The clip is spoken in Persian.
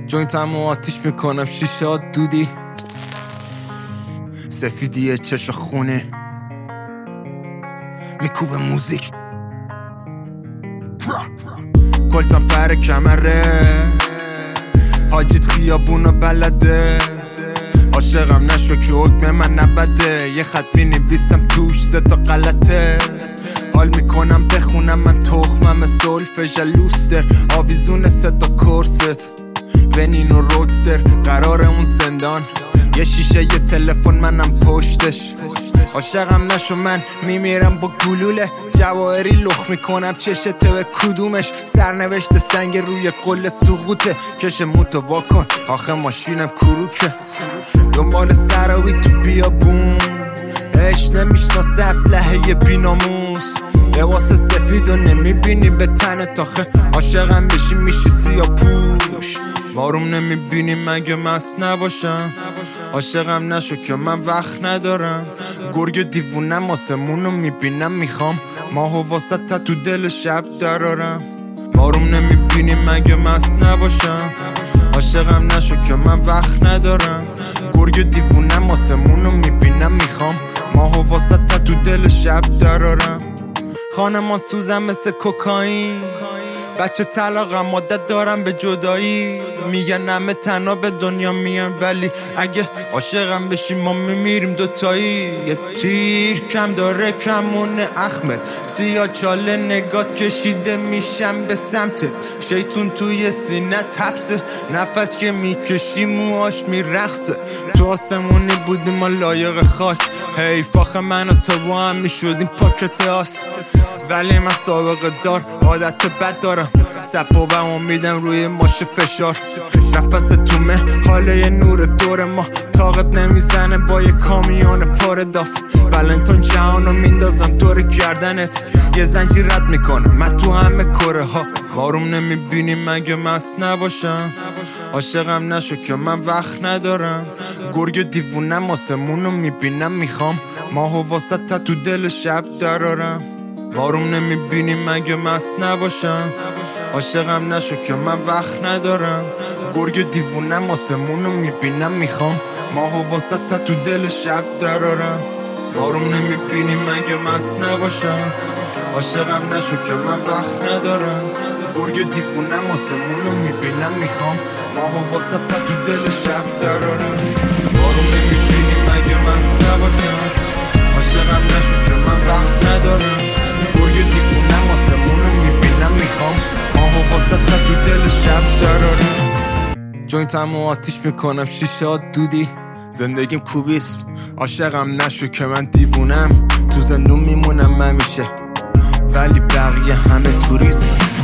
جوینتمو آتیش میکنم شیشه دودی سفیدیه چش خونه میکوبه موزیک کلتم پر کمره حاجیت خیابونو بلده عاشقم نشو که حکم من نبده یه خط مینویسم توش 3 تا غلطه حال میکنم بخونم من تخمم سولفژ لوستر آویزون 3 تا کرست ونین و رودستر قرار اون زندان یه شیشه یه تلفن منم پشتش عاشقم نشو من میمیرم با گلوله جواهری لخ میکنم چشته به کدومش سرنوشت سنگ روی قل سقوطه کش موتو واکن آخه ماشینم کروکه دنبال سراوی تو بیابون عشق نمیشناسه اسلحه بیناموس لباس سفید و نمیبینی به تنت آخه عاشقم بشی میشی سیاه پوش ماروم نمیبینی مگه مست نباشم عاشقم نشو که من وقت ندارم گرگ دیوونم آسمونو میبینم میخوام ماهو واسه تو دل شب درارم ماروم نمیبینی مگه مست نباشم عاشقم نشو که من وقت ندارم گرگ دیوونم آسمونو میبینم میخوام ماهو واسه تو دل شب درارم خانمان سوزم مثل کوکائین بچه طلاقم عادت دارم به جدایی میگن همه تنها به دنیا میان ولی اگه عاشقم بشی ما میمیریم دوتایی یه تیر کم داره کمون احمد سیاه چاله نگات کشیده میشم به سمتت شیطون توی سینه تپسه نفس که میکشی موهاش میرقصه تو آسمونی بودیم ما لایق خاک حیف آخه من و تو با هم میشدیم پاکت هاست ولی من سابقه دار عادت بد دارم سبابم امیدم روی ماش فشار نفس تومه حاله یه نور دور ما طاقت نمیزنه با یه کامیون پر داف ولنتون جهانو میندازم دور گردنت یه زنجیر رد میکنم من تو همه کره ها ماروم نمیبینی مگه مست نباشم عاشقم نشو که من وقت ندارم گرگ دیوونم آسمونو میبینم میخوام ماهو واسه تو دل شب درارم ماروم نمیبینی مگه مست نباشم عاشقم نشو که من وقت ندارم گرگ دیوونم آسمونو میبینم میخوام ماهو واسه تو دل شب درارم ماروم نمیبینی مگه مست نباشم عاشقم نشو که من وقت ندارم گرگ دیوونم آسمونو میبینم میخوام ماهو واسه تو دل شب درارم ماروم نمیبینی مگه مست نباشم عاشقم نشو که من وقت ندارم گرگ دیوونم آسمونو میبینم میخوام ماهو واسه تو دل شب درارم جوینتمو آتیش میکنم شیشه دودی زندگیم کوبیسم عاشقم نشو که من دیوونم تو زندون میمونم همیشه ولی بقیه همه توریست